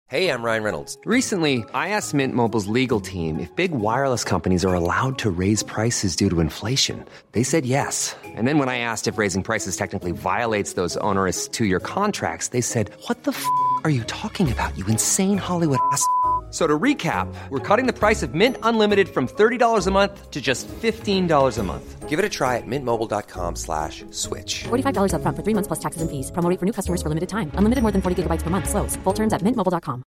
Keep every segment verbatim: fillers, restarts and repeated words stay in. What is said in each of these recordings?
Hey, I'm Ryan Reynolds. Recently, I asked Mint Mobile's legal team if big wireless companies are allowed to raise prices due to inflation. They said yes. And then when I asked if raising prices technically violates those onerous two-year contracts, they said, what the f*** are you talking about, you insane Hollywood ass f- So to recap, we're cutting the price of Mint Unlimited from thirty dollars a month to just fifteen dollars a month. Give it a try at mintmobile.com slash switch. forty-five dollars up front for three months plus taxes and fees. Promo rate for new customers for limited time. Unlimited more than forty gigabytes per month. Slows full terms at mint mobile dot com.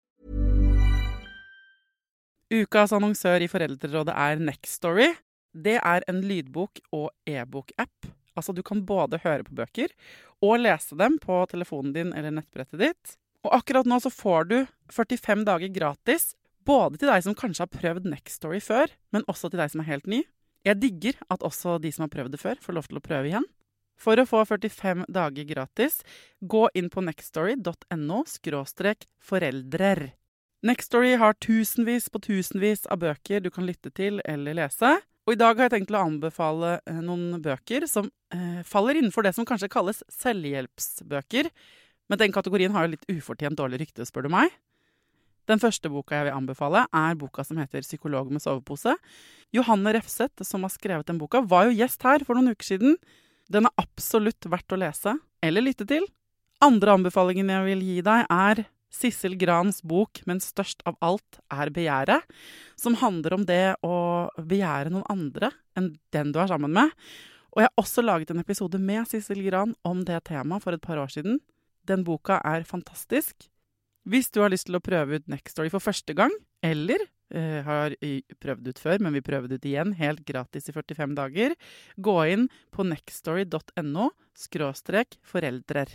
Ukas annonsør i Foreldrerådet er Nextory. Det er en lydbok- og e-bok-app. Altså du kan både høre på bøker og lese dem på telefonen din eller nettbrettet ditt. Og akkurat nå så får du førtifem dager gratis, både til deg som kanskje har prøvd Nextory før, men også til deg som er helt ny. Jeg digger at også de som har prøvd det før får lov til å prøve igjen. For å få førtifem dager gratis, gå inn på nextory.no skråstrek foreldrer. Nextory har tusenvis på tusenvis av bøker du kan lytte til eller lese. Og i dag har jeg tenkt å anbefale noen bøker som eh, faller innenfor det som kanskje kalles selvhjelpsbøker. Men den kategorien har jo litt ufortjent dårlig rykte, spør du meg. Den første boka jeg vil anbefale er boka som heter Psykolog med sovepose. Johanne Refseth, som har skrevet den boka, var jo gjest her for noen uker siden. Den er absolutt verdt å lese eller lytte til. Andre anbefalingen jeg vil gi deg er Sissel Grans bok Men størst av alt er begjæret, som handler om det å begjære noen andre enn den du er sammen med. Og jeg har også laget en episode med Sissel Gran om det temaet for et par år siden. Den boka er fantastisk. Hvis du har lyst til å prøve ut Nextory for første gang, eller eh, har prøvd ut før, men vil prøve det ut igjen, helt gratis i førtifem dager, gå inn på nextory.no skråstrek foreldrer.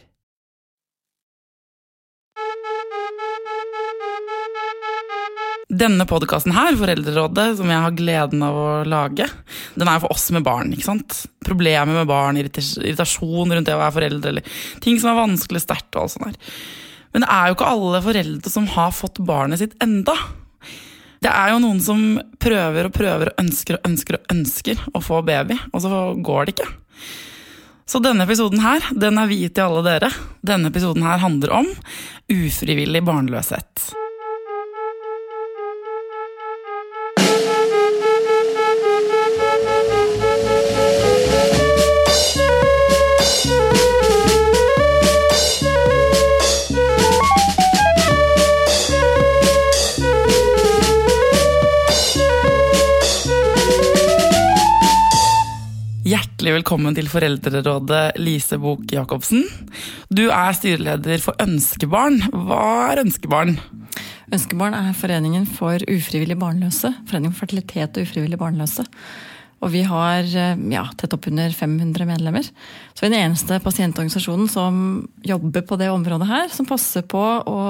Denne podcasten her, Foreldrerådet, som jeg har gleden av å lage, den er for oss med barn, ikke sant? Problemer med barn, irritasjon rundt det å være foreldre, eller ting som er vanskelig, sterkt og alt sånt der. Men det er jo ikke alle foreldre som har fått barnet sitt enda. Det er jo noen som prøver og prøver og ønsker og ønsker og ønsker å få baby, og så går det ikke. Så denne episoden her, den er viet til alle dere. Denne episoden her handler om ufrivillig barnløshet. Hjertelig velkommen til Foreldrerådet, Lise Bok Jacobsen. Du er styreleder for Ønskebarn. Hva er Ønskebarn? Ønskebarn er foreningen for ufrivillig barnløse. Foreningen for fertilitet og ufrivillig barnløse. Og vi har ja, tett opp under fem hundre medlemmer. Så vi er den eneste pasientorganisasjonen som jobber på det området her, som passer på å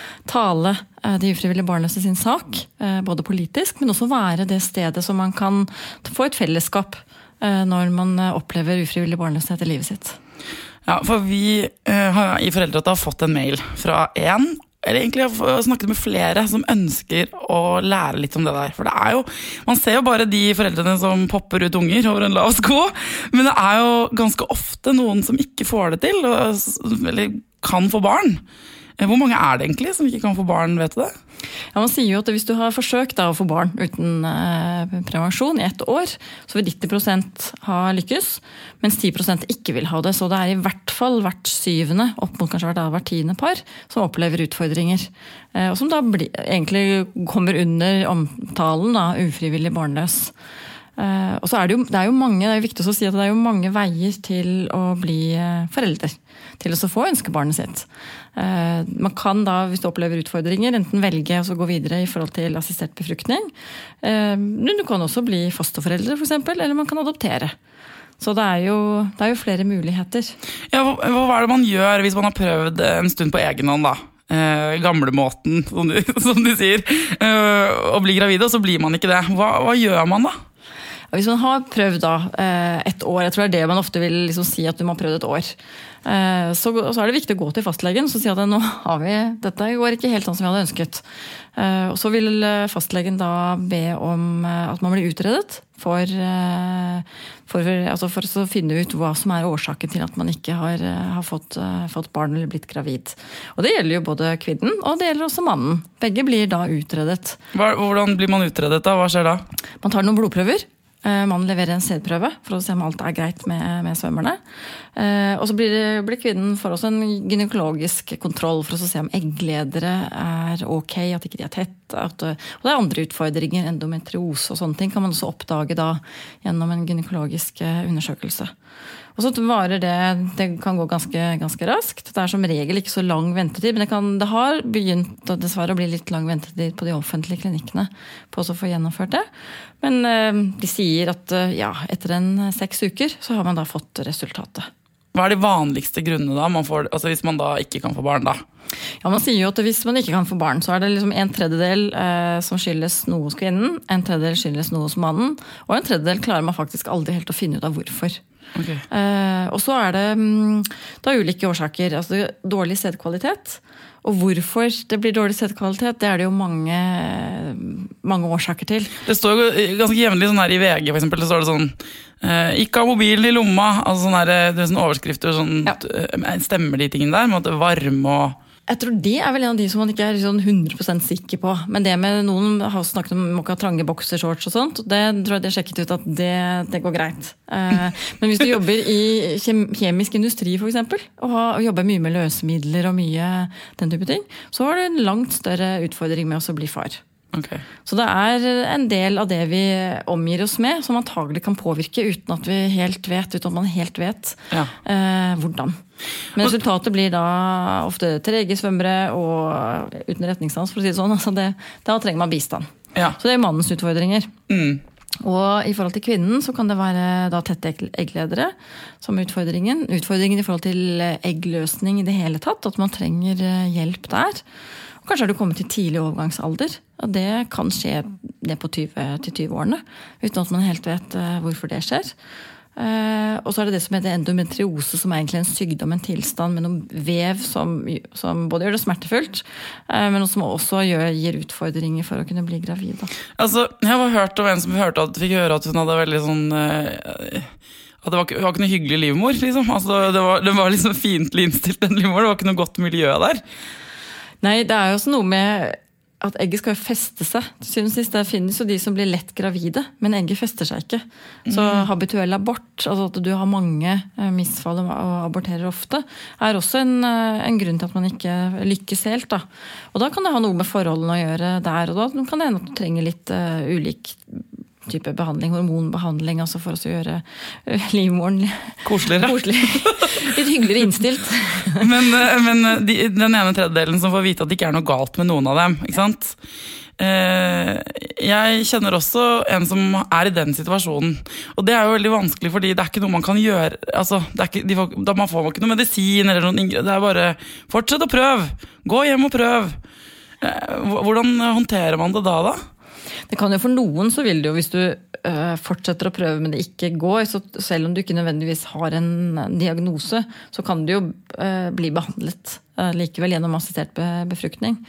tale de ufrivillig barnløse sin sak, både politisk, men også være det stedet som man kan få et fellesskap når man opplever ufrivillig barnløshet i livet sitt. Ja, for vi uh, har i Foreldrerådet har fått en mail fra en, eller egentlig har snakket med flere som ønsker å lære litt om det der. For det er jo, man ser jo bare de foreldrene som popper ut unger over en lav sko, men det er jo ganske ofte noen som ikke får det til, eller kan få barn. Hvor mange er det egentlig som ikke kan få barn, vet du det? Ja, man sier jo at hvis du har forsøkt da, å få barn uten eh, prevensjon i ett år, så vil nitti prosent ha lykkes, mens ti prosent ikke vil ha det. Så det er i hvert fall hvert syvende, opp mot kanskje hvert, hvert tiende par, som opplever utfordringer. Eh, og som da bli, egentlig kommer under omtalen da, ufrivillig barnløs. Eh, og så er det jo, det er jo mange, det er jo viktig å si at det er jo mange veier til å bli eh, forelder, til å få ønskebarnet sitt. Eh, man kan da, hvis du opplever utfordringer, enten velge å gå videre i forhold til assistert befruktning. Eh, du kan også bli fosterforeldre for eksempel, eller man kan adoptere. Så det er jo, det er jo flere muligheter. Ja, hva, hva er det man gjør hvis man har prøvd en stund på egen hånd da? Eh, gamlemåten, som de, som de sier, eh, å bli gravid, og så blir man ikke det. Hva, hva gjør man da? Ja, hvis man har prøvd da et år, jeg tror det er det man ofte vil liksom si at du må ha prøvd et år, så, så er det viktig å gå til fastlegen og si at nå har vi, dette går ikke helt sånn som vi hadde ønsket. Og så vil fastlegen da be om at man blir utredet for, for, altså for å finne ut hva som er årsaken til at man ikke har, har fått, fått barn eller blitt gravid. Og det gjelder jo både kvinnen, og det gjelder også mannen. Begge blir da utredet. Hvordan blir man utredet da? Hva skjer da? Man tar noen blodprøver. Man leverer en sædprøve for å se om alt er greit med, med svømmerne. Og så blir, det, blir kvinnen for også en gynekologisk kontroll for å se om eggledere er ok, at ikke de er tett. At, og det er andre utfordringer, endometriose og sånne ting kan man også oppdage da gjennom en gynekologisk undersøkelse. Og så varer det, det kan gå ganske, ganske raskt. Det er som regel ikke så lang ventetid, men det, kan, det har begynt dessverre å bli litt lang ventetid på de offentlige klinikkene på å få gjennomført det. Men eh, de sier at ja, etter en seks uker så har man da fått resultatet. Hva er de vanligste grunnene da, man får, altså hvis man da ikke kan få barn da? Ja, man sier jo at hvis man ikke kan få barn, så er det liksom en tredjedel eh, som skyldes noe hos kvinnen, en tredjedel skyldes noe hos mannen, og en tredjedel klarer man faktisk aldri helt å finne ut av hvorfor. Okay. Eh, og så er det da ulike årsaker, altså dårlig sædkvalitet. Og hvorfor det blir dårlig sædkvalitet, det er det jo mange, mange årsaker til. Det står jo ganske jevnlig sånn her i V G, for eksempel, det står det sånn eh, ikke ha mobilen i lomma, altså sånn her, det er sånn overskrifter, sånn, ja. Stemmer de tingene der, med at det er varme og... Jeg tror det er vel en av de som man ikke er sånn hundre prosent sikker på. Men det med noen har snakket om må ikke ha trange boksershorts og sånt, det tror jeg de har sjekket ut at det, det går greit. Men hvis du jobber i kjemisk industri for eksempel, og, har, og jobber mye med løsemidler og mye den type ting, så har du en langt større utfordring med å bli far. Okay. Så det er en del av det vi omgir oss med, som antagelig kan påvirke uten at vi helt vet, uten at man helt vet ja. eh, hvordan. Men resultatet blir da ofte trege svømmere og uten retningssans, for å si det sånn. Altså det, da trenger man bistand. Ja. Så det er mannens utfordringer. Mm. Og i forhold til kvinnen så kan det være da tette eggledere som utfordringen. Utfordringen i forhold til eggløsning i det hele tatt, at man trenger hjelp der. Og kanskje har du kommet til tidlig overgangsalder, og det kan skje ned på tyve til tyve-årene, uten at man helt vet hvorfor det skjer. Uh, og så er det det som heter endometriose, som er egentlig en sykdom, en tilstand med noen vev som, som både gjør det smertefullt, uh, men som også gjør, gir utfordringer for å kunne bli gravid. Da. Altså, jeg har hørt om en som hørte at, fikk høre at hun hadde veldig sånn uh, at det var, det var ikke noe hyggelig livmor, liksom. Altså, det var, det var liksom fiendtlig innstilt, den livmor, det var ikke noe godt miljø der. Nei, det er jo også noe med at egget skal feste seg. Til syvende og sist, det finnes jo de som blir lett gravide, men egget fester seg ikke. Så habituell abort, altså at du har mange misfall og aborterer ofte, er også en, en grunn til at man ikke lykkes helt. Da. Og da kan det ha noe med forholdene å gjøre der, og da kan det hende at du trenger litt uh, ulik type behandling, hormonbehandling, altså for å gjøre livmoren koseligere. Koselig. Litt hyggeligere innstilt. men men de, den ene tredjedelen som får vite at det ikke er noe galt med noen av dem, ikke sant? Eh, jeg kjenner også en som er i den situasjonen, og det er jo veldig vanskelig, fordi det er ikke noe man kan gjøre, altså, det er ikke, de får, da man får ikke noe medisin eller noen, det er bare, fortsett å prøve, gå hjem og prøv. Eh, hvordan håndterer man det da da? Det kan jo for noen, så vil det jo, hvis du uh, fortsetter å prøve, men det ikke går, så selv om du ikke nødvendigvis har en diagnose, så kan det jo uh, bli behandlet uh, likevel gjennom assistert be befruktning.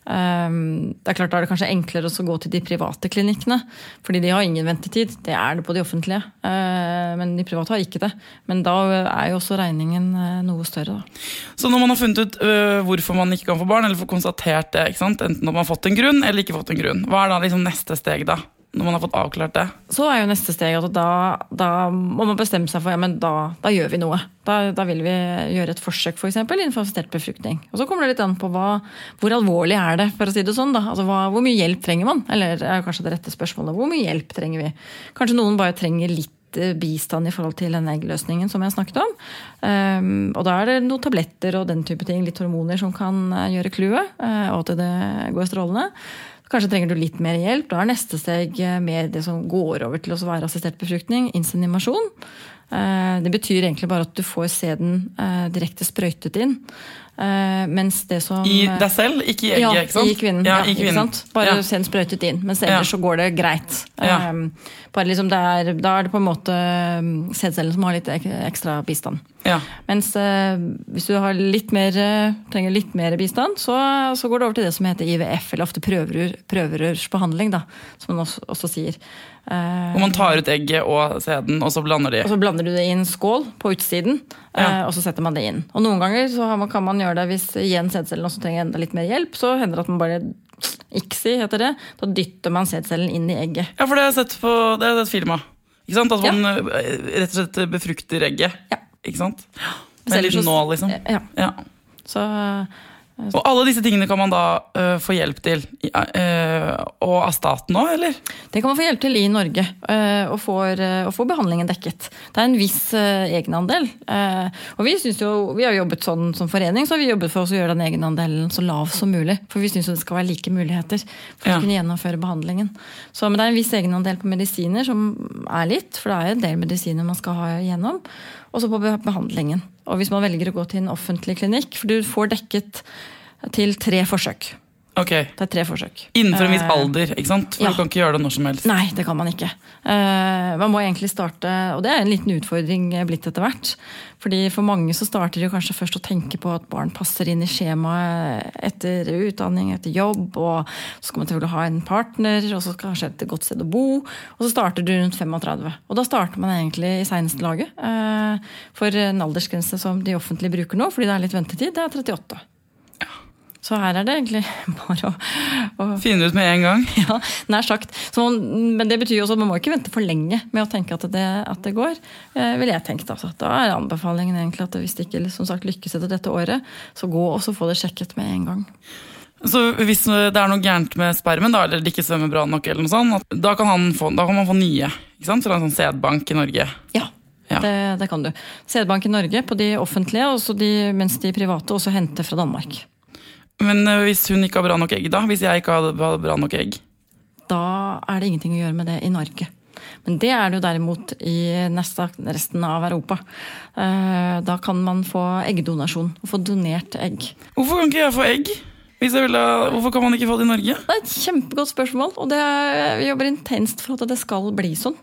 Um, det er klart, da er det kanskje enklere å gå til de private klinikkene, fordi de har ingen ventetid. Det er det på de offentlige, uh, men de private har ikke det. Men da er jo også regningen uh, noe større. Da. Så når man har funnet ut uh, hvorfor man ikke kan få barn, eller får konstatert det, ikke sant? Enten når man har fått en grunn eller ikke fått en grunn, hva er da liksom neste steg da? Når man har fått avklart det? Så er jo neste steg at da, da må man bestemme seg for, ja, men da, da gjør vi noe. Da, da vil vi gjøre et forsøk for eksempel innenfor assistert befruktning. Og så kommer det litt an på hva, hvor alvorlig er det, for å si det sånn da. Altså hva, hvor mye hjelp trenger man? Eller er kanskje det rette spørsmålet, hvor mye hjelp trenger vi? Kanskje noen bare trenger litt bistand i forhold til den eggløsningen som jeg snakket om. Um, og da er det noen tabletter og den type ting, litt hormoner som kan gjøre kluet, uh, og at det går strålende. Kanskje trenger du litt mer hjelp. Da er neste steg mer det som går over til å være assistert befruktning, inseminasjon. Det betyr egentlig bare at du får sæden direkte sprøytet inn. Uh, mens det som... I deg selv, ikke i egget, ja, ikke sant? I kvinnen, ja, ja, i kvinnen. Ikke sant? Bare ja. send sprøytet inn, mens ellers ja. Så går det greit. Ja. Um, bare liksom det er, da er det på en måte sædcellen som har litt ek ekstra bistand. Ja. Mens uh, hvis du har litt mer, trenger litt mer bistand, så, så går det over til det som heter I V F, eller ofte prøverør, prøverørsbehandling, da, som man også, også sier. Uh, og man tar ut egget og sæden, og så blander de. Og så blander du det i en skål på utsiden, ja. uh, og så setter man det inn. Og noen ganger så man, kan man gjøre det hvis igjen sædcellen også trenger enda litt mer hjelp, så hender det at man bare, I C S I heter det, da dytter man sædcellen inn I egget. Ja, for det har jeg sett på, det har jeg sett film av. Ikke sant? At man ja. Rett og slett befrukter egget. Ja. Ikke sant? Med en liten nål, liksom. Ja. ja. Så... Og alle disse tingene kan man da uh, få hjelp til, uh, og av staten også, eller? Det kan man få hjelp til I Norge, uh, og, får, uh, og få behandlingen dekket. Det er en viss uh, egenandel. Uh, og vi synes jo, vi har jobbet sånn som forening, så har vi jobbet for oss å gjøre den egenandelen så lav som mulig. For vi synes jo det skal være like muligheter for ja. Å kunne gjennomføre behandlingen. Så, men det er en viss egenandel på medisiner som er litt, for det er en del medisiner man skal ha igjennom. Og så på behandlingen. Og hvis man velger å gå til en offentlig klinikk, for du får dekket til tre forsøk. Ok. Det er tre forsøk. Innenfor en viss alder, ikke sant? For ja. Du kan ikke gjøre det når som helst. Nei, det kan man ikke. Uh, man må egentlig starte, og det er en liten utfordring blitt etter hvert. Fordi for mange så starter de kanskje først å tenke på at barn passer inn I skjemaet etter utdanning, etter jobb, og så skal man til å ha en partner, og så kanskje et godt sted å bo, og så starter du rundt femogtredve. Og da starter man egentlig I seneste laget. Uh, for en aldersgrense som de offentlige bruker nå, fordi det er litt ventetid, det er trettiåtte. Så her er det egentlig bare å... å finne ut med en gang. Ja, nær sagt. Så man, men det betyr jo også at man må ikke vente for lenge med å tenke at det, at det går, eh, vil jeg tenke. Altså. Da er anbefalingen egentlig at hvis det ikke som sagt, lykkes etter dette året, så gå og så få det sjekket med en gang. Så hvis det er noe gærent med spermen, da, eller det ikke svømmer bra nok, eller noe sånt, da kan, han få, da kan man få nye, ikke sant? Fra en sånn sædbank I Norge. Ja. Ja. Det, det kan du. Sædbank I Norge på de offentlige, og så de, mens de private også henter fra Danmark. Men hvis hun ikke har bra nok egg da? Hvis jeg ikke har bra nok egg? Da er det ingenting å gjøre med det I Norge. Men det er det jo derimot I neste, resten av Europa. Da kan man få eggdonasjon, og få donert egg. Hvorfor kan ikke jeg få egg? Hvis jeg vil ha, hvorfor kan man ikke få det I Norge? Det er et kjempegodt spørsmål, og det er, vi jobber intenst for at det skal bli sånn.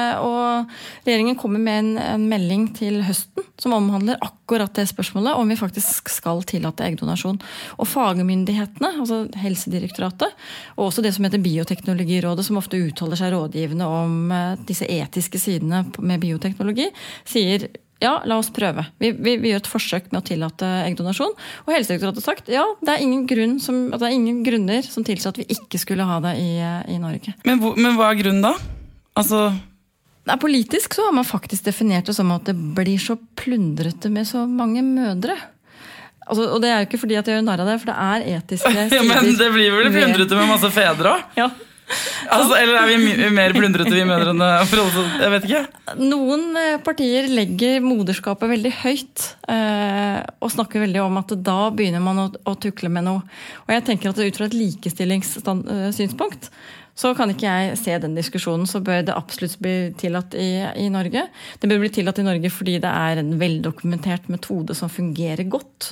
Og regjeringen kommer med en, en melding til høsten som omhandler akkurat det spørsmålet, om vi faktisk skal tillate eggdonasjon. Og fagmyndighetene, altså Helsedirektoratet, og også det som heter Bioteknologirådet, som ofte uttaler seg rådgivende om disse etiske sidene med bioteknologi, sier ja, la oss prøve. Vi, vi, vi gjør et forsøk med å tillate eggdonasjon, og Helsedirektoratet har sagt, ja, det er ingen, grunn som, det er ingen grunner som tilsier at vi ikke skulle ha det I, I Norge. Men, men hva er grunnen da? Altså... Nei, politisk så har man faktisk definert det som at det blir så plundrete med så mange mødre. Altså, og det er jo ikke fordi at jeg gjør narr av det, for det er etiske sider. Ja, men det blir vel plundrete med masse fedre også? Ja. Altså, eller er vi mer plundrete vi mødrene? Jeg vet ikke. Noen partier legger moderskapet veldig høyt eh, og snakker veldig om at da begynner man å, å tukle med noe. Og jeg tenker at ut fra et likestillingssynspunkt så kan ikke jeg se den diskusjonen, så bør det absolutt bli tillatt I, I Norge. Det bør bli tillatt I Norge fordi det er en veldokumentert metode som fungerer godt,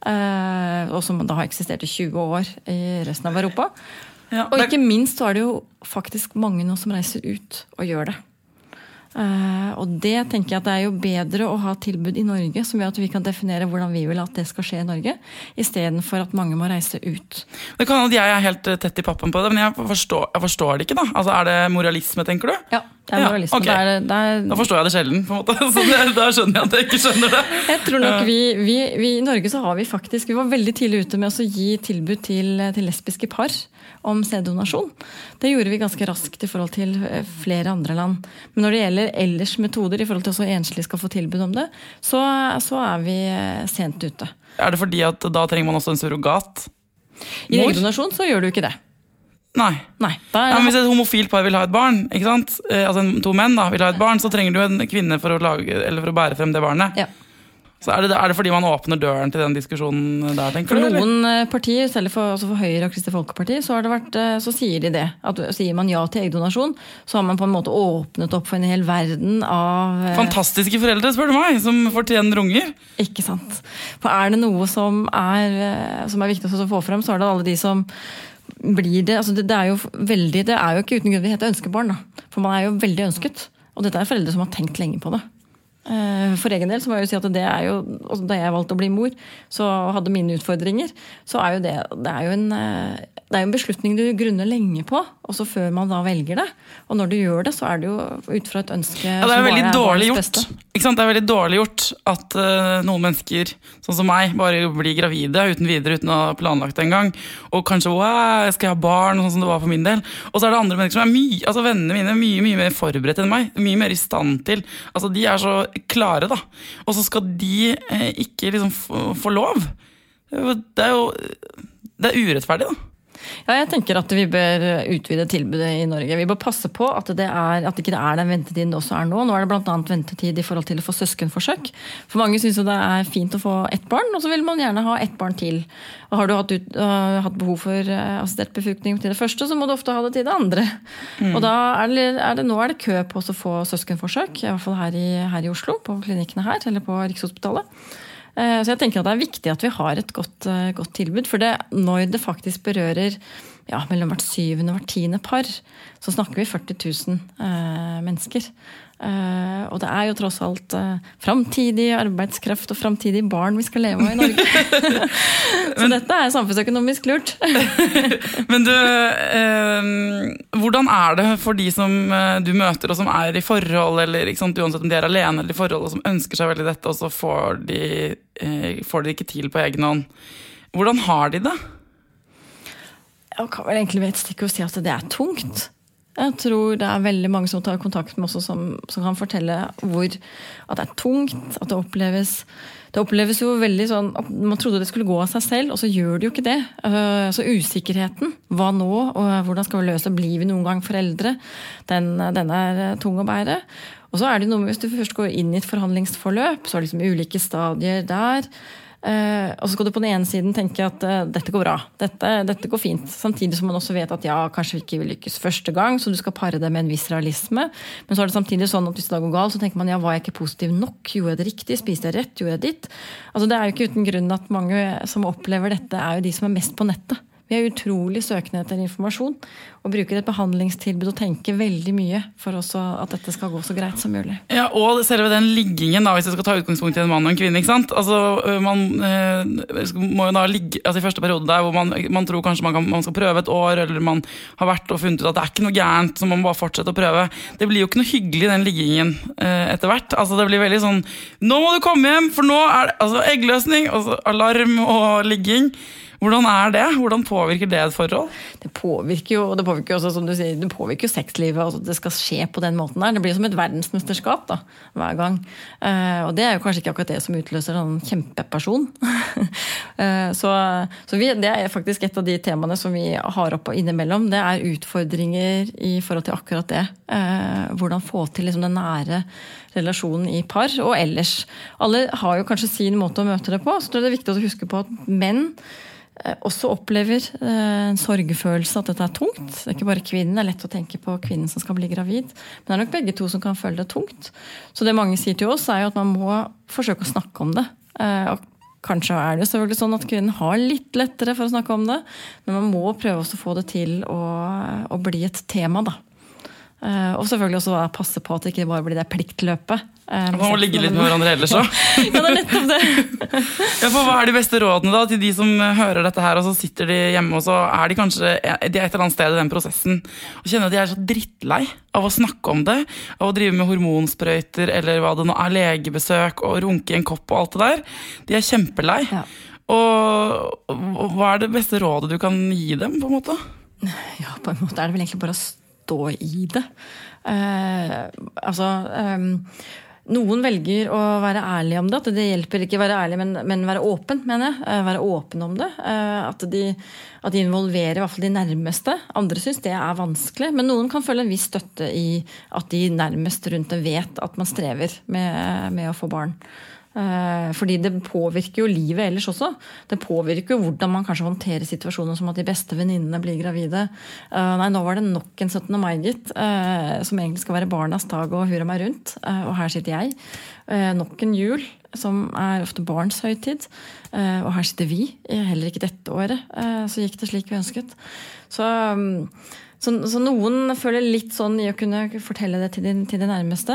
eh, og som da har eksistert I tjue år I resten av Europa. Ja, og ikke minst så er det jo faktisk mange nå som reiser ut og gjør det. Uh, og det tenker jeg at det er jo bedre å ha tilbud I Norge som gjør at vi kan definere hvordan vi vil at det skal skje I Norge, I stedet for at mange må reise ut. Det kan at jeg er helt tett I pappen på det, men jeg forstår, jeg forstår det ikke da. Altså er det moralisme, tenker du? Ja, det er moralisme. Ja, okay. det er, det er... Da forstår jeg det sjelden, på en måte. Så det, da skjønner jeg at jeg ikke skjønner det. Jeg tror nok vi, vi, vi I Norge så har vi faktisk, vi var veldig tidlig ute med å gi tilbud til, til lesbiske par om sæddonasjon. Det gjorde vi ganske raskt I forhold til flere andre land. Men når det gjelder ellers metoder I forhold til at enslige skal få tilbud om det, så, så er vi sent ute. Er det fordi at da trenger man også en surrogat? I eggdonasjon så gjør du ikke det. Nei. Nei da ja, men hvis et homofilt par vil ha et barn, ikke sant? Altså to menn da, vil ha et barn, så trenger du en kvinne for å, lage, eller for å bære frem det barnet. Ja. Så er det, er det fordi man åpner døren til den diskusjonen der, tenker For du? noen eller? partier, selv for, altså for Høyre og Kristelig Folkeparti, så, har det vært, så sier de det. At sier man ja til eggdonasjon, så har man på en måte åpnet opp for en hel verden av... Fantastiske foreldre, spør du meg, som fortjener unger. Ikke sant. For er det noe som er, som er viktig å få frem, så er det alle de som blir det. Altså det, det, er jo veldig, det er jo ikke uten grunn vi heter ønskebarn, da. For man er jo veldig ønsket. Og dette er foreldre som har tenkt lenge på det. For egen del så må jeg jo si at det er jo, da jeg valgte å bli mor, så hadde mine utfordringer, så er jo det, det er jo en, det er jo en beslutning du grunner lenge på, også før man da velger det. Og når du gjør det, så er det jo ut fra et ønske ja, det er veldig er dårlig gjort. Ikke sant? Det er veldig dårlig gjort at uh, noen mennesker, sånn som meg, bare blir gravide uten videre, uten å ha planlagt det en gang. Og kanskje, wow, skal jeg ha barn, sånn som det var for min del. Og så er det andre mennesker som er mye, altså vennene mine, mye, mye mer forberedt enn meg. Mye mer i stand til. Altså, de er så klare, da. Og så skal de eh, ikke liksom få, få lov. Det er jo det er urettferdig, da. Ja, jeg tenker at vi bør utvide tilbudet i Norge. Vi bør passe på at det er, at ikke det er den ventetiden det også er nå. Nå er det blant annet ventetid i forhold til å få søskenforsøk. For mange synes jo det er fint å få ett barn, og så vil man gjerne ha ett barn til. Og har du hatt, ut, uh, hatt behov for uh, assistert befruktning til det første, så må du ofte ha det til det andre. Mm. Og da er det, er det, nå er det kø på å få søskenforsøk, i hvert fall her i, her i Oslo, på klinikkene her, eller på Rikshospitalet. Så jeg tenker at det er viktig at vi har et godt, godt tilbud, for det, når det faktisk berører ja, mellom hvert syvende og hvert tiende par, så snakker vi førti tusen eh, mennesker. Eh, og det er jo tross alt eh, fremtidig arbeidskraft og fremtidige barn vi skal leve av i Norge. Så men, dette er samfunnsøkonomisk lurt. Men du, eh, hvordan er det for de som eh, du møter og som er i forhold, eller ikke sant, uansett om de er alene eller i forhold, og som ønsker seg veldig dette, og så får de, eh, får de ikke til på egen hånd. Hvordan har de det? Jeg kan vel egentlig ved et stikk å si at det er tungt. Jeg tror det er veldig mange som tar kontakt med oss som, som kan fortelle hvor at det er tungt, at det oppleves det oppleves jo veldig sånn at man trodde det skulle gå av seg selv, og så gjør det jo ikke det. Så usikkerheten, hva nå, og hvordan skal vi løse det, blir vi noen gang foreldre, den, den er tung å bære. Og så er det noe med, hvis du først går inn i et forhandlingsforløp, så er det liksom ulike stadier der. Uh, og så skal du på den ene siden tenke at uh, dette går bra, dette, dette går fint, samtidig som man også vet at ja, kanskje vi ikke vil lykkes første gang, så du skal pare det med en viss realisme, men så er det samtidig sånn at hvis det går galt, så tenker man ja, var jeg ikke positiv nok, gjorde jeg det riktig, spiste jeg rett, gjorde jeg ditt, altså det er jo ikke uten grunn at mange som opplever dette er jo de som er mest på nettet. Vi er utrolig søkende etter informasjon og bruker et behandlingstilbud og tenker veldig mye for også at dette skal gå så greit som mulig. Ja, og selve den liggingen da, hvis du skal ta utgangspunkt i en mann og en kvinne, ikke sant? Altså, man eh, må jo da ligge, altså i første periode der hvor man, man tror kanskje man, kan, man skal prøve et år, eller man har vært og funnet ut at det er ikke noe gærent, så man må bare fortsette å prøve. Det blir jo ikke noe hyggelig den liggingen eh, etter hvert. Altså det blir veldig sånn, nå må du komme hjem, for nå er det altså, eggløsning, altså, alarm og ligging. Hvordan er det? Hvordan påvirker det et forhold? Det påvirker jo, det påvirker jo også, som du sier, det påvirker jo sexlivet, altså det skal skje på den måten der. Det blir som et verdensmesterskap da, hver gang. Uh, og det er jo kanskje ikke akkurat det som utløser en kjempeperson. uh, så så vi, det er faktisk et av de temaene som vi har oppe innimellom. Det er utfordringer i forhold til akkurat det. Uh, hvordan få til liksom, den nære relasjonen i par og ellers. Alle har jo kanskje sin måte å møte det på, så det er viktig å huske på at menn også opplever en sorgfølelse at dette er tungt. Det er ikke bare kvinnen, det er lett å tenke på kvinnen som skal bli gravid, men det er nok begge to som kan føle det tungt. Så det mange sier til oss er jo at man må forsøke å snakke om det. Og kanskje er det selvfølgelig sånn at kvinnen har litt lettere for å snakke om det, men man må prøve også å få det til å, å bli et tema da. Og selvfølgelig også passe på at det ikke bare blir det pliktløpet. Man må ligge litt med hverandre ellers også. Ja, det er nettopp det. Ja, for hva er de beste rådene da til de som hører dette her, og så sitter de hjemme, og så er de kanskje de er et eller annet sted i den prosessen, og kjenner at de er så drittlei av å snakke om det, av å drive med hormonsprøyter, eller hva det nå er, legebesøk, og runke i en kopp og alt det der. De er kjempelei. Ja. Og, og hva er det beste rådet du kan gi dem, på en måte? Ja, på en måte er det vel egentlig bare å stå i det. Eh, altså... Um, Noen velger å være ærlig om det, at det hjelper ikke å være ærlig, men, men være åpen, mener jeg. Være åpen om det. At de, at de involverer i hvert fall de nærmeste. Andre synes det er vanskelig, men noen kan føle en viss støtte i at de nærmest rundt det vet at man strever med, med å få barn. Fordi det påvirker jo livet ellers også. Det påvirker jo hvordan man kanskje håndterer situasjoner som at de beste venninnene blir gravide. Nei, nå var det nok en syttende mai, gitt, som egentlig skal være barnas dag og hurra meg rundt. Og her sitter jeg. Nok en jul, som er ofte barns høytid. Og her sitter vi, heller ikke dette året. Så gikk det slik vi ønsket. Så... Så, så noen føler litt sånn i å kunne fortelle det til de, til de nærmeste.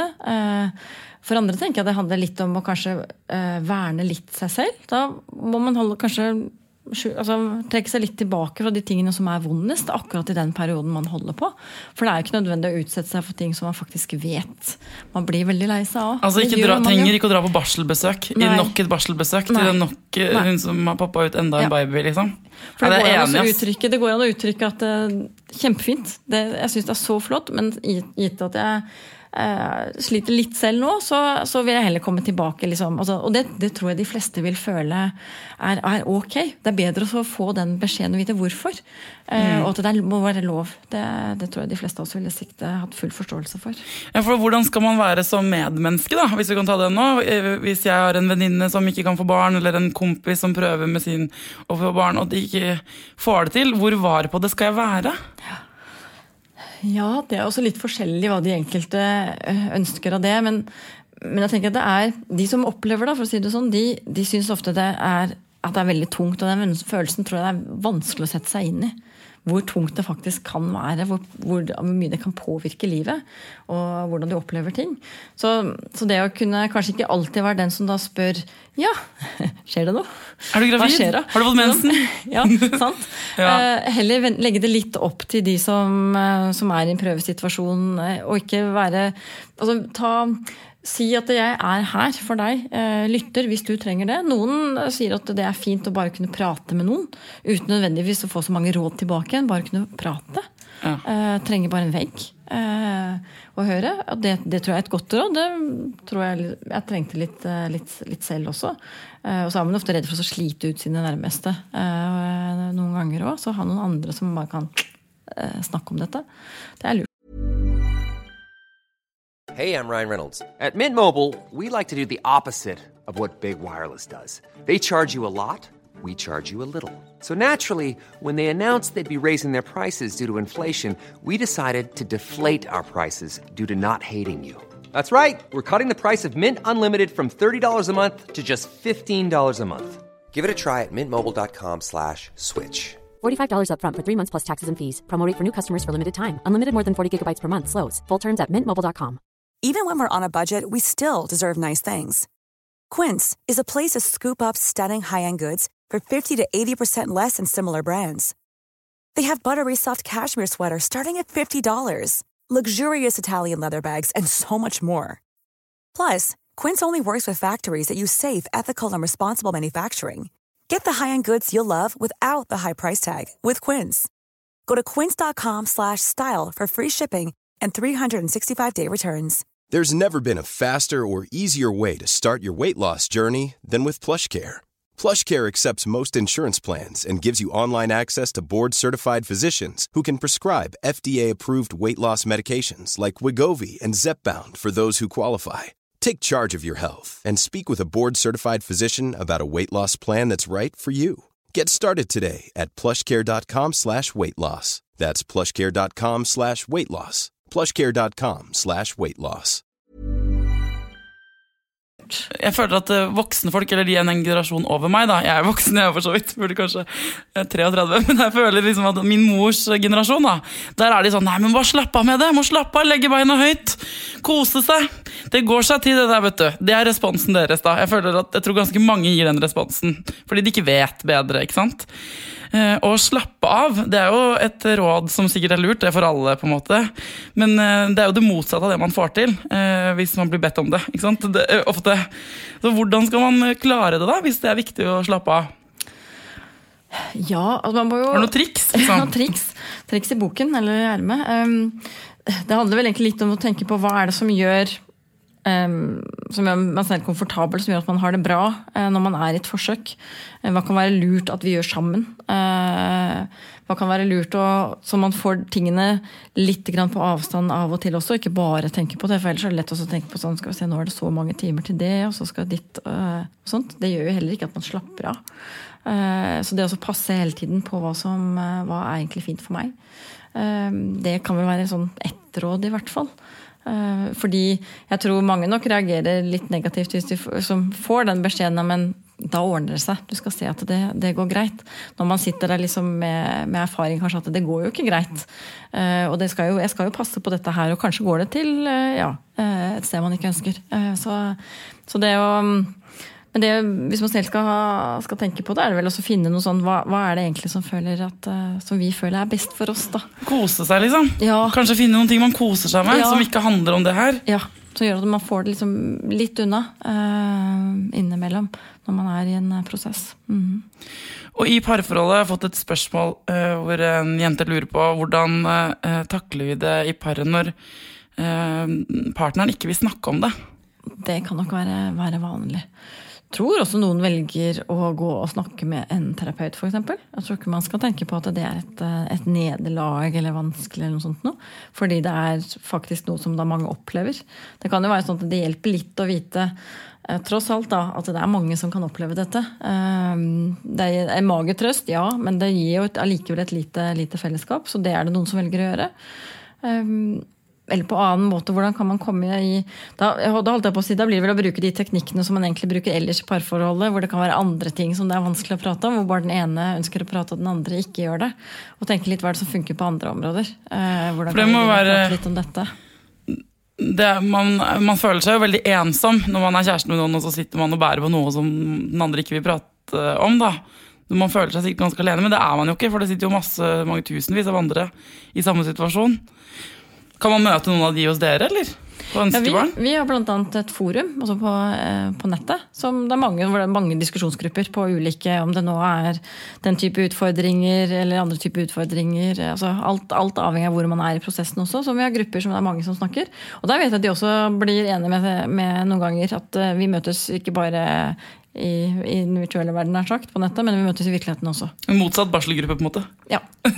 For andre tenker jeg det handler litt om å kanskje verne litt seg selv. Da må man holde, kanskje altså, trekke seg litt tilbake fra de tingene som er vondest, akkurat i den perioden man holder på. For det er jo ikke nødvendig å utsette seg for ting som man faktisk vet. Man blir veldig lei seg av. Altså ikke dra, trenger ikke å dra på barselbesøk, Nei. i nok et barselbesøk, Nei. til nok Nei. hun som har poppa ut enda en ja. baby, liksom. For det, ja, det, går uttrykke, det går an å uttrykke at det er kjempefint. Det, jeg synes det er så flott, men gitt at jeg eh, sliter litt selv nå, så, så vil jeg heller komme tilbake. Liksom. Altså, og det, det tror jeg de fleste vil føle er, er ok. Det er bedre å få den beskjeden og vite hvorfor. Eh, mm. Og at det må være lov. Det, det tror jeg de fleste også ville sikte hatt full forståelse for. Ja, for hvordan skal man være som medmenneske, da? Hvis vi kan ta det nå. Hvis jeg har en venninne som ikke kan få barn, eller en kompis som prøver med sin å få barn, og de ikke får det til, hvor var på det skal jeg være? Ja. Ja, det er også litt forskjellig hva de enkelte ønsker av det, men, men jeg tenker at det er de som opplever det, for å si det sånn, de, de synes ofte det er, at det er veldig tungt, og den følelsen tror jeg det er vanskelig å sette seg inn i. Hvor tungt det faktisk kan være, hvor, hvor, hvor mye det kan påvirke livet, og hvordan de opplever ting. Så, så det å kunne kanskje ikke alltid være den som da spør, ja, skjer det noe? Er du gravid? Har du fått mensen? Ja, sant. ja. Eh, heller legge det litt opp til de som, som er i en prøvesituasjon, og ikke være, altså ta... Si at jeg er her for deg, lytter hvis du trenger det. Noen sier at det er fint å bare kunne prate med noen, uten nødvendigvis å få så mange råd tilbake, bare kunne prate. Ja. Eh, trenger bare en vegg eh, å høre. Det, det tror jeg er et godt råd. Det tror jeg jeg trengte litt, litt, litt selv også. Eh, og så er man ofte redd for å slite ut sine nærmeste eh, noen ganger også, så ha noen andre som bare kan eh, snakke om dette. Det er lurt. Hey, I'm Ryan Reynolds. At Mint Mobile, we like to do the opposite of what Big Wireless does. They charge you a lot, we charge you a little. So naturally, when they announced they'd be raising their prices due to inflation, we decided to deflate our prices due to not hating you. That's right. We're cutting the price of Mint Unlimited from thirty dollars a month to just fifteen dollars a month. Give it a try at mintmobile.com slash switch. forty-five dollars up front for three months plus taxes and fees. Promo rate for new customers for limited time. Unlimited more than forty gigabytes per month. Slows full terms at mint mobile dot com. Even when we're on a budget, we still deserve nice things. Quince is a place to scoop up stunning high-end goods for fifty to eighty percent less than similar brands. They have buttery soft cashmere sweaters starting at fifty dollars, luxurious Italian leather bags, and so much more. Plus, Quince only works with factories that use safe, ethical, and responsible manufacturing. Get the high-end goods you'll love without the high price tag with Quince. Go to quince.com slash style for free shipping and three sixty-five day returns. There's never been a faster or easier way to start your weight loss journey than with PlushCare. PlushCare accepts most insurance plans and gives you online access to board-certified physicians who can prescribe F D A-approved weight loss medications like Wegovy and Zepbound for those who qualify. Take charge of your health and speak with a board-certified physician about a weight loss plan that's right for you. Get started today at plushcare.com slash weight loss. That's plushcare.com slash weight loss. plushcare.com slash weight loss. Jeg føler at voksenfolk, eller de er en generasjon over meg da, jeg er voksen, jeg er for så vidt, burde kanskje treogtredve, men jeg føler liksom at min mors generasjon da, der er de sånn, nei, men bare slapp av med det, må slappe av, legge beina høyt, kose seg, det går seg til det der, vet du, det er responsen deres da, jeg føler at, jeg tror ganske mange gir den responsen, fordi de ikke vet bedre, ikke sant? Eh, og slappe av, det er jo et råd som sikkert er lurt, det er for alle på en måte, men eh, det er jo det motsatte av det man får til, eh, hvis man blir bedt om det, ikke sant? Det er ofte, så hvordan skal man klare det da, hvis det er viktig å slappe av? Ja, altså man må jo... Har du noen triks? Liksom? Noen triks, triks i boken, eller i ermet. Um, det handler vel egentlig litt om å tenke på hva er det som gjør Um, som gjør man seg helt komfortabel, som gjør at man har det bra uh, når man er i et forsøk. Uh, hva kan være lurt at vi gjør sammen? Uh, hva kan være lurt å, så man får tingene litt grann på avstand av og til også, ikke bare tenke på det, for ellers er det lett også å tenke på sånn, skal vi se, nå er det så mange timer til det, og så skal ditt uh, og sånt. Det gjør jo heller ikke at man slapper av. Uh, så det å passe hele tiden på hva som uh, hva er egentlig fint for meg, uh, det kan vel være sånn ett råd i hvert fall. Fordi jeg tror mange nok reagerer litt negativt hvis de som får den beskjeden, men da ordner det seg. Du skal se at det, det går greit. Når man sitter der liksom med, med erfaring kanskje at det går jo ikke greit. Og det skal jo, jeg skal jo passe på dette her, og kanskje går det til ja, et sted man ikke ønsker. Så, så det å Men det, hvis man selv skal, ha, skal tenke på det, er det vel også å finne noe sånn, hva, hva er det egentlig som, føler at, som vi føler er best for oss da? Kose seg liksom. Ja. Kanskje finne noen ting man koser seg med, ja. Som ikke handler om det her. Ja, så gjør det at man får det liksom litt unna uh, innimellom når man er i en prosess. Mm. Og i parforholdet har jeg fått et spørsmål uh, hvor en jente lurer på hvordan uh, takler vi det i paret når uh, partneren ikke vil snakke om det? Det kan nok være, være vanlig. Tror også noen velger å gå og snakke med en terapeut for eksempel. Jeg tror ikke man skal tenke på at det er et, et nederlag eller vanskelig eller noe sånt noe, fordi det er faktisk noe som da mange opplever. Det kan jo være sånn at det hjelper litt å vite eh, tross alt da, at det er mange som kan oppleve dette. Eh, det er en magetrøst, ja, men det gir jo et, allikevel et lite, lite fellesskap, så det er det noen som velger å gjøre. Eh, eller på annen måte, hvordan kan man komme i da, da holdt jeg på å si, da blir det vel å bruke de teknikkene som man egentlig bruker ellers i parforholdet, hvor det kan være andre ting som det er vanskelig å prate om, hvor bare den ene ønsker å prate og den andre ikke gjør det, og tenke litt hva er det som funker på andre områder. Eh, hvordan For det kan må vi være prate litt om dette? Det, man, man føler seg jo veldig ensom når man er kjæresten med noen, og så sitter man og bærer på noe som den andre ikke vil prate om da. Man føler seg sikkert ganske alene, men det er man jo ikke, for det sitter jo masse, mange tusenvis av andre i samme situasjon. Kan man møte noen av de hos dere, eller? På ja, vi, vi har blant annet et forum altså på, eh, på nettet, som det er mange, hvor det er mange diskusjonsgrupper på ulike, om det nå er den type utfordringer eller andre type utfordringer. Altså alt, alt avhengig av hvor man er i prosessen også, så vi har grupper som det er mange som snakker. Og der vet jeg at de også blir enige med, med noen ganger at vi møtes ikke bare i, i den virtuelle verden er sagt på nettet, men vi møtes i virkeligheten også. En motsatt barselgruppe på en måte? Ja. ja,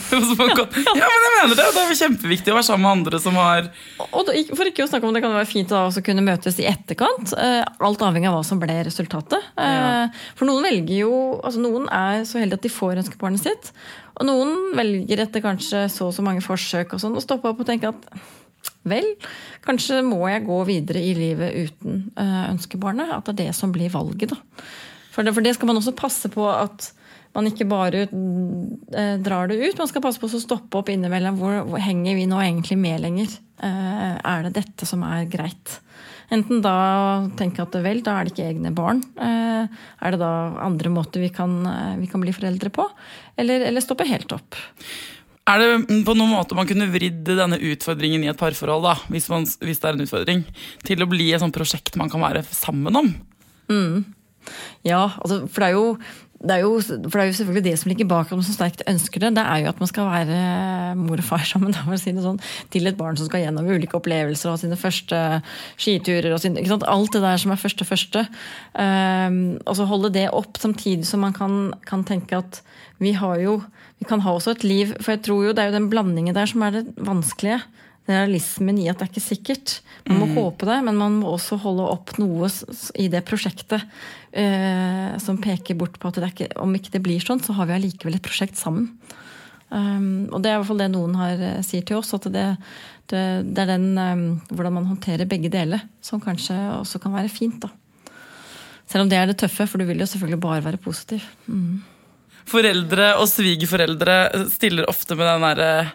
men jeg mener det. Det er kjempeviktig å være sammen med andre som har... Og for ikke å snakke om det kan være fint å også kunne møtes i etterkant, alt avhengig av hva som ble resultatet. Ja. For noen velger jo, altså noen er så heldige at de får ønskebarnet sitt, og noen velger etter kanskje så og så mange forsøk og sånn, og stoppe opp og tenke at vel, kanskje må jeg gå videre i livet uten uh, ønskebarnet, at det er det som blir valget da. For det, for det skal man også passe på at man ikke bare uh, drar det ut, man skal passe på å stoppe opp innimellom, hvor, hvor henger vi nå egentlig med lenger? Uh, er det dette som er greit? Enten da tenke at vel, da er det ikke egne barn, uh, er det da andre måter vi kan, uh, vi kan bli foreldre på, eller, eller stoppe helt opp? Er det på noen måte man kunne vridd denne utfordringen i et parforhold da, hvis, man, hvis det er en utfordring, til å bli et sånt prosjekt man kan være sammen om? Mm. Ja, altså, for det er jo Det er, jo, for det er jo selvfølgelig det som ligger bak om så sterkt ønsker det, det er jo at man skal være mor og far sammen, da, for å si det sånn, til et barn som skal gjennom ulike opplevelser og sine første skiturer, og sine, ikke sant? Alt det der som er første første. Um, og så holde det opp samtidig som man kan, kan tenke at vi har jo, vi kan ha også et liv, for jeg tror jo det er jo den blandingen der som er det vanskelige. Det er realismen i at det er ikke sikkert. Man må mm. håpe det, men man må også holde opp noe i det prosjektet eh, som peker bort på at det er ikke, om ikke det blir sånn, så har vi allikevel et prosjekt sammen. Um, og det er i hvert fall det noen har, sier til oss, at det, det, det er den um, hvordan man håndterer begge deler, som kanskje også kan være fint da. Selv om det er det tøffe, for du vil jo selvfølgelig bare være positiv. Mm. Foreldre og svigerforeldre stiller ofte med den der,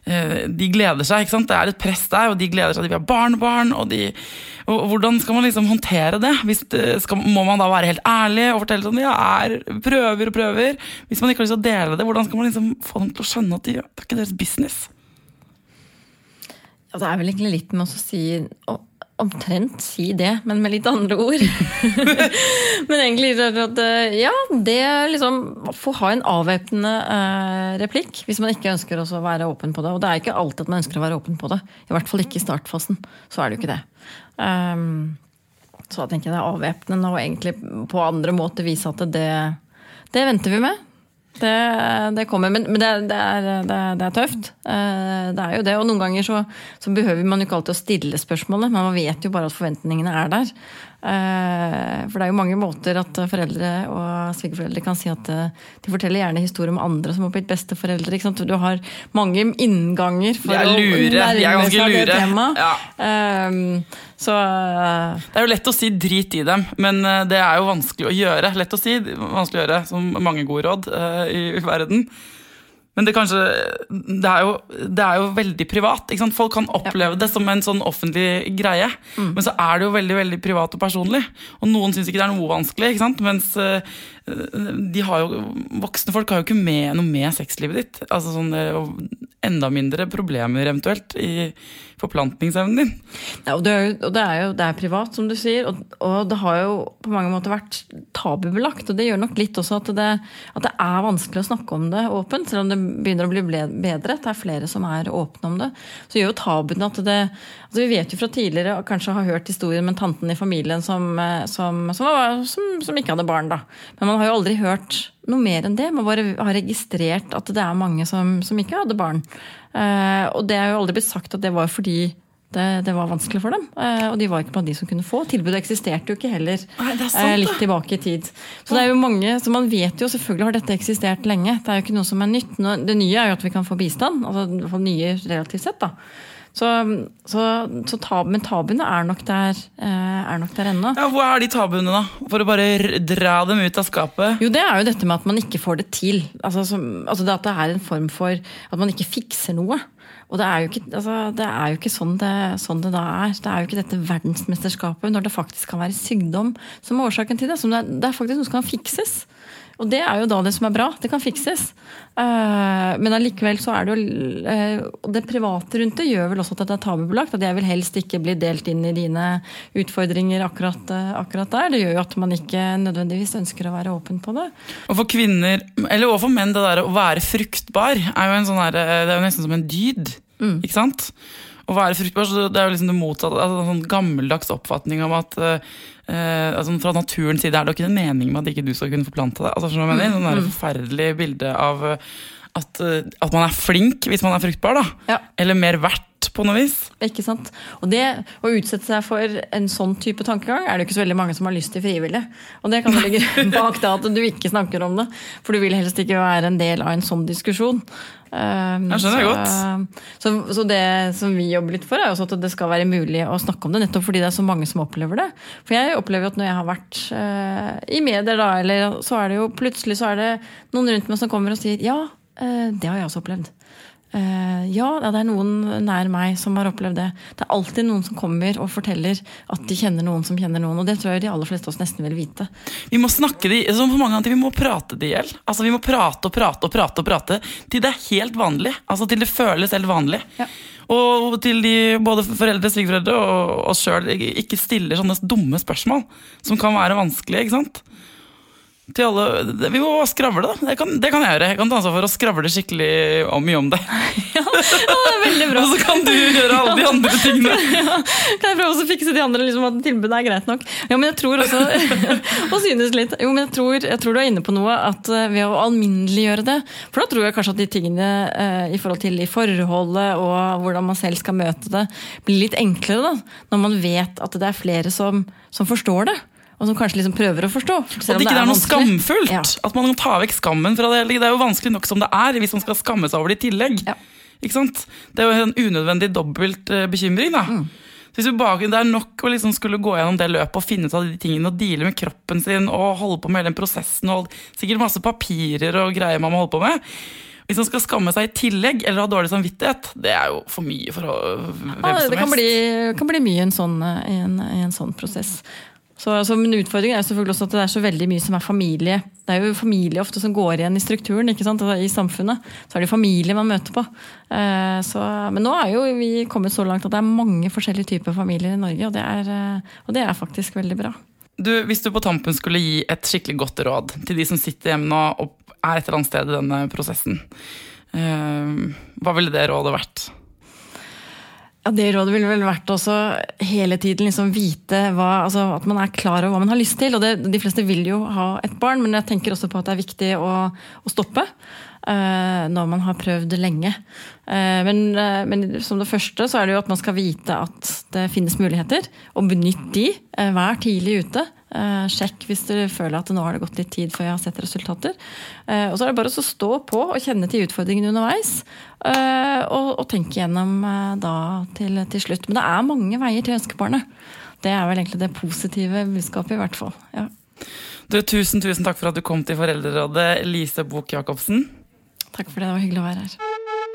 de gleder seg, ikke sant? Det er et press der, og de gleder seg til vi har barnebarn, og, de, og hvordan skal man liksom håndtere det? Hvis det skal, må man da være helt ærlig og fortelle sånn, ja, er prøver og prøver. Hvis man ikke har lyst til å dele det, hvordan skal man liksom få dem til å skjønne at de, det er ikke deres business? Ja, det er vel egentlig litt med å si, omtrent si det, men med litt andre ord. Men egentlig at ja, det liksom få ha en avvæpnende eh, replikk, hvis man ikke ønsker å være åpen på det. Og det er ikke alltid at man ønsker å være åpen på det. I hvert fall ikke i startfasen, så er det jo ikke det. Um, så jeg tenker det er avvæpnende og egentlig på andre måter vise at det, det venter vi med. Det, det kommer, men, men det, det, er, det, er, det er tøft. Det er jo det, og noen ganger så, så behøver man jo ikke alltid å stille spørsmålet, men man vet jo bare at forventningene er der. For det er jo mange måter at foreldre og svigerforeldre kan si at de forteller gjerne historier om andre som har blitt besteforeldre, ikke sant? Du har mange innganger for å nærme seg det temaet. Ja. Um, så det er jo lett å si drit i dem, men det er jo vanskelig å gjøre. Lett å si, vanskelig å gjøre, som mange gode råd uh, i, i verden. Men det, kanskje, det, er jo, det er jo veldig privat. Ikke sant? Folk kan oppleve det som en sånn offentlig greie, mm. men så er det jo veldig, veldig privat og personlig. Og noen synes ikke det er noe vanskelig, ikke sant? Mens uh, de har jo, voksne folk har jo ikke med, noe med sexlivet ditt. Altså sånn, og enda mindre problemer eventuelt i forplantningsevnen din. Ja, og, det er jo, og det er jo det er privat, som du sier, og, og det har jo på mange måter vært tabubelagt, og det gjør nok litt også at det, at det er vanskelig å snakke om det åpent, selv om det begynner å bli bedre, det er flere som er åpne om det. Så gjør jo tabuen at det, altså vi vet jo fra tidligere, og kanskje har hørt historien med tanten i familien som, som, som, var, som, som ikke hadde barn da, men man har jo aldri hørt noe mer enn det, man bare har registrert at det er mange som, som ikke hadde barn. Uh, og det er jo aldri blitt sagt at det var fordi det, det var vanskelig for dem. Uh, og de var ikke blant de som kunne få. Tilbudet eksisterte jo ikke heller. Nei, det er sant, uh, litt tilbake i tid. Så det er jo mange, så man vet jo selvfølgelig har dette eksistert lenge. Det er jo ikke noe som er nytt. Det nye er jo at vi kan få bistand, altså i hvert fall nye relativt sett da. Så, så, så tab, men tabuene er nok der, er nok der ennå. Ja, hvor er de tabuene da? For å bare dra dem ut av skapet? Jo, det er jo dette med at man ikke får det til. Altså, som, altså det at det er en form for at man ikke fikser noe. Og det er jo ikke, altså, det er jo ikke sånn, det, sånn det da er. Det er jo ikke dette verdensmesterskapet når det faktisk kan være sykdom som er årsaken til det. Som det, er, det er faktisk noe som kan fikses. Og det er jo da det som er bra. Det kan fikses. Uh, men allikevel så er det jo uh, det private rundt det gjør vel også at det er tabubelagt, at jeg vil helst ikke bli delt inn i dine utfordringer akkurat, uh, akkurat der. Det gjør jo at man ikke nødvendigvis ønsker å være åpen på det. Og for kvinner, eller og for menn, det der å være fruktbar er jo en sånn her, det er jo nesten som en dyd, mm. ikke sant? Å være fruktbar, så det er jo liksom det motsatte, altså en sånn gammeldags oppfatning om at uh, Uh, altså fra naturens side er det jo ikke en mening med at ikke du skal kunne forplante deg. Altså, sånn er det et forferdelig bilde av at, uh, at man er flink hvis man er fruktbar da. Ja. Eller mer verdt på noe vis. Ikke sant? Og det å utsette seg for en sånn type tankegang er det jo ikke så veldig mange som har lyst til frivillig. Og det kan jo ligge bak da at du ikke snakker om det, for du vil helst ikke være en del av en sånn diskusjon. Um, jeg skjønner så, godt. Så, så det som vi jobber litt for er også at det skal være mulig å snakke om det, nettopp fordi det er så mange som opplever det. For jeg opplever at når jeg har vært uh, i medier da, eller så er det jo plutselig så er det noen rundt meg som kommer og sier ja, uh, det har jeg også opplevd. Uh, ja, det er noen nær meg som har opplevd det. Det er alltid noen som kommer og forteller at de kjenner noen som kjenner noen, og det tror jeg de aller fleste av oss nesten vil vite. Vi må snakke de, som for mange ganger, vi må prate de ihjel. Altså vi må prate og prate og prate og prate til det er helt vanlig, altså til det føles helt vanlig. Ja. Og til de, både foreldre, svigerforeldre og oss selv, ikke stiller sånne dumme spørsmål som kan være vanskelige, ikke sant? Til alle, vi må skravle da, det kan, det kan jeg gjøre. Jeg kan ta ansvar for å skravle skikkelig om mye om det. Ja, det er veldig bra. Og så kan du gjøre alle de andre tingene. Ja, kan jeg prøve også å fikse de andre, liksom at tilbudet er greit nok. Ja, men jeg tror også, og synes litt, jo, men jeg tror, jeg tror du er inne på noe, at ved å alminneliggjøre det, for da tror jeg kanskje at de tingene eh, i forhold til i forholdet og hvordan man selv skal møte det, blir litt enklere da, når man vet at det er flere som, som forstår det. Og som kanskje liksom prøver å forstå. Og det ikke det er noe skamfullt. Ja. At man kan ta vekk skammen fra det. Det er jo vanskelig nok som det er, hvis man skal skamme seg over det i tillegg. Ja. Ikke sant? Det er jo en unødvendig dobbelt bekymring da. Mm. Så hvis vi bare, det er nok å liksom skulle gå gjennom det løpet og finne ut av de tingene, og deale med kroppen sin, og holde på med hele den prosessen, og sikkert masse papirer og greier man må holde på med. Hvis man skal skamme seg i tillegg, eller ha dårlig samvittighet, det er jo for mye for å, hvem ja, som det kan helst. bli, kan bli mye i en sånn, i en, i en sånn prosess. Så, så min utfordring er selvfølgelig også at det er så veldig mye som er familie. Det er jo familie ofte som går igjen i strukturen, ikke sant? I samfunnet. Så er det familie man møter på. Eh, så, men nå er jo vi kommet så langt at det er mange forskjellige typer familier i Norge, og det er, og det er faktisk veldig bra. Du, hvis du på tampen skulle gi et skikkelig godt råd til de som sitter hjemme nå og er et eller annet sted i denne prosessen, eh, hva ville det rådet vært? Ja, det rådet ville vel vært også hele tiden liksom vite hva, altså at man er klar over hva man har lyst til, og det, de fleste vil jo ha et barn, men jeg tenker også på at det er viktig å, å stoppe uh, når man har prøvd lenge. Uh, men, uh, men som det første så er det jo at man skal vite at det finnes muligheter, og benytte de, uh, vær tidlig ute. Uh, sjekk hvis du føler at nå har det gått litt tid før jeg har sett resultater. Uh, og så er det bare å stå på og kjenne til utfordringene underveis, uh, og, og tenke gjennom uh, da til, til slutt. Men det er mange veier til ønskebarnet. Det er vel egentlig det positive budskapet i hvert fall. Ja. Du, tusen, tusen takk for at du kom til Foreldrerådet, Lise Bok Jacobsen. Takk for det, det var hyggelig å være her.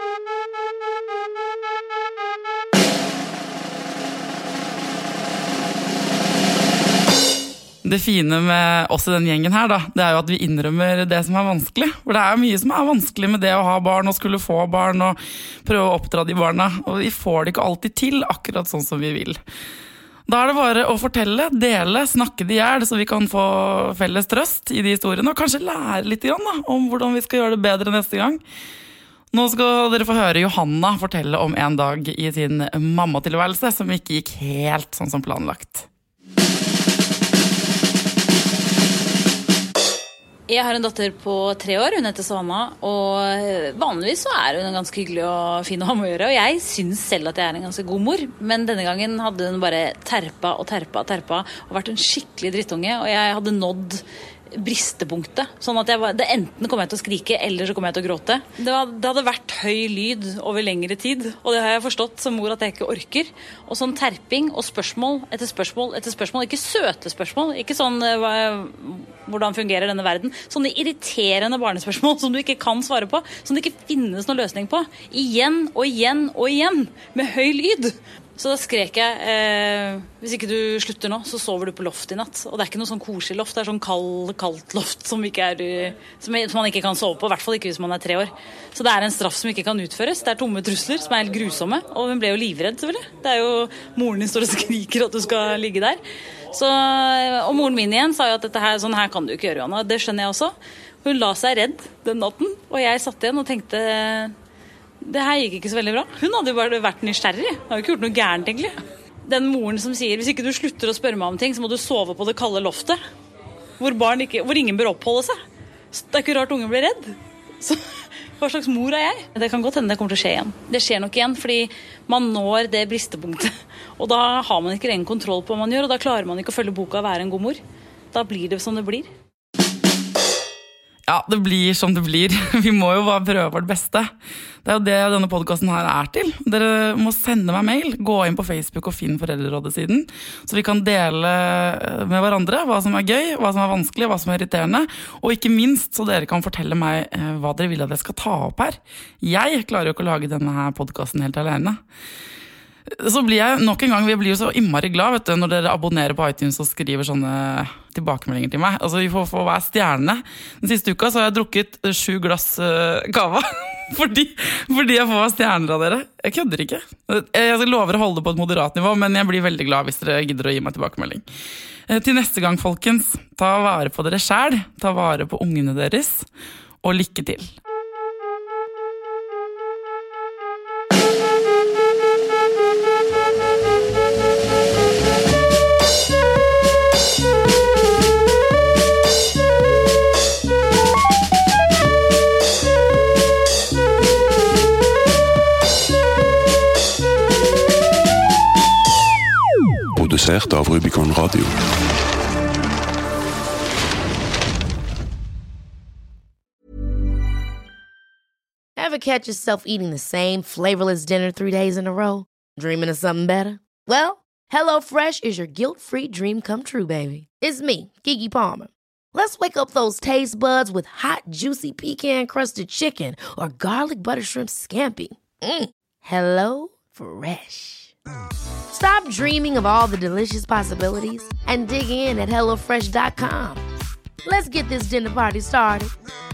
Det fine med oss i den gjengen her da, det er jo at vi innrømmer det som er vanskelig. For det er mye som er vanskelig med det å ha barn og skulle få barn og prøve å oppdra de barna. Og vi får det ikke alltid til akkurat sånn som vi vil. Da er det bare å fortelle, dele, snakke det i hjel, så vi kan få felles trøst i de historiene, og kanskje lære litt grann, da, om hvordan vi skal gjøre det bedre neste gang. Nå skal dere få høre Johanna fortelle om en dag i sin mammatilværelse som ikke gikk helt sånn som planlagt. Jeg har en datter på tre år, hun heter Savannah, og vanligvis så er hun ganske hyggelig og fin å ha med å gjøre, og jeg synes selv at jeg er en ganske god mor, men denne gangen hadde hun bare terpa og terpa og terpa, og vært en skikkelig drittunge, og jeg hadde nådd bristepunktet, sånn at jeg var, det enten kom jeg til å skrike, eller så kom jeg til å gråte. Det, var, det hadde vært høy lyd over lengre tid, og det har jeg forstått som mor at jeg ikke orker. Og sånn terping og spørsmål etter spørsmål etter spørsmål, ikke søte spørsmål, ikke sånn hva, hvordan fungerer denne verden, sånne irriterende barnespørsmål som du ikke kan svare på, som det ikke finnes noen løsning på, igjen og igjen og igjen, med høy lyd. Så da skrek jeg, eh, hvis ikke du slutter nå, så sover du på loft i natt. Og det er ikke noe sånn koselig loft, det er sånn kald, kaldt loft som, ikke er, som, som man ikke kan sove på, i hvert fall ikke hvis man er tre år. Så det er en straff som ikke kan utføres. Det er tomme trusler som er helt grusomme, og hun ble jo livredd selvfølgelig. Det er jo moren din står og skriker at du skal ligge der. Så, og moren min igjen sa jo at dette her, sånn her kan du ikke gjøre, Johanna. Det skjønner jeg også. Hun la seg redd den natten, og jeg satt igjen og tenkte... Det her gikk ikke så veldig bra. Hun hadde jo bare vært nysgjerrig. Hun har jo ikke gjort noe gærent, egentlig. Den moren som sier, hvis ikke du slutter å spørre meg om ting, så må du sove på det kalde loftet. Hvor, barn ikke, hvor ingen bør oppholde seg. Det er ikke rart ungen blir redd. Så hva slags mor er jeg? Det kan godt hende det kommer til å skje igjen. Det skjer nok igjen, fordi man når det bristepunktet. Og da har man ikke ren kontroll på hva man gjør, og da klarer man ikke å følge boka og være en god mor. Da blir det som det blir. Ja, det blir som det blir. Vi må jo bare prøve vårt beste. Det er jo det denne podcasten her er til. Dere må sende meg mail, gå inn på Facebook og finn Foreldrerådet-siden, så vi kan dele med hverandre hva som er gøy, hva som er vanskelig, hva som er irriterende, og ikke minst så dere kan fortelle meg hva dere vil at jeg skal ta opp her. Jeg klarer jo ikke å lage denne her podcasten helt alene. Så blir jeg nok en gang, vi blir jo så innmari glad vet du, når dere abonnerer på iTunes og skriver sånne tilbakemeldinger til meg. Altså vi får få hver stjerne. Den siste uka så har jeg drukket sju glass uh, kava fordi, fordi jeg får stjerner av dere. Jeg kødder ikke. Jeg lover å holde det på et moderat nivå, men jeg blir veldig glad hvis dere gidder å gi meg tilbakemelding. Til neste gang, folkens, ta vare på dere selv, ta vare på ungene deres, og lykke til. Produsert av Rubicon Radio. Ever catch yourself eating the same flavorless dinner three days in a row? Dreaming of something better? Well, HelloFresh is your guilt-free dream come true, baby. It's me, Keke Palmer. Let's wake up those taste buds with hot, juicy pecan-crusted chicken or garlic butter shrimp scampi. Mm. Hello Fresh. Stop dreaming of all the delicious possibilities and dig in at hello fresh dot com. Let's get this dinner party started.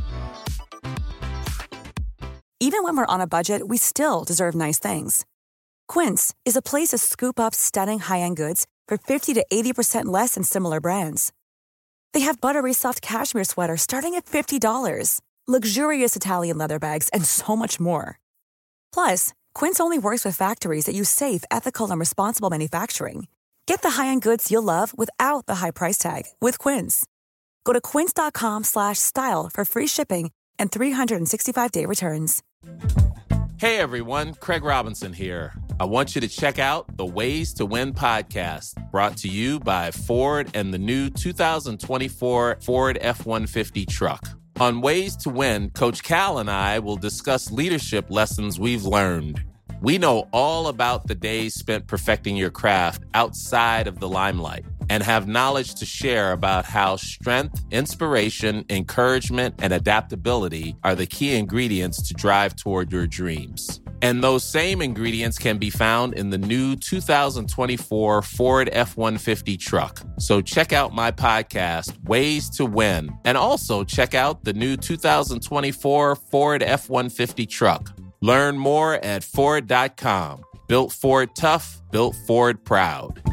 Even when we're on a budget, we still deserve nice things. Quince is a place to scoop up stunning high-end goods for fifty to eighty percent less than similar brands. They have buttery soft cashmere sweaters starting at fifty dollars, luxurious Italian leather bags, and so much more. Plus, Quince only works with factories that use safe, ethical, and responsible manufacturing. Get the high-end goods you'll love without the high price tag with Quince. Go to quince dot com slash style for free shipping and three sixty-five day returns. Hey everyone, Craig Robinson here. I want you to check out the Ways to Win podcast, brought to you by Ford and the new two thousand twenty-four Ford F one fifty truck. On Ways to Win, Coach Cal and I will discuss leadership lessons we've learned. We know all about the days spent perfecting your craft outside of the limelight and have knowledge to share about how strength, inspiration, encouragement, and adaptability are the key ingredients to drive toward your dreams. And those same ingredients can be found in the new two thousand twenty-four Ford F one fifty truck. So check out my podcast, Ways to Win, and also check out the new two thousand twenty-four Ford F one fifty truck. Learn more at Ford dot com. Built Ford tough, built Ford proud.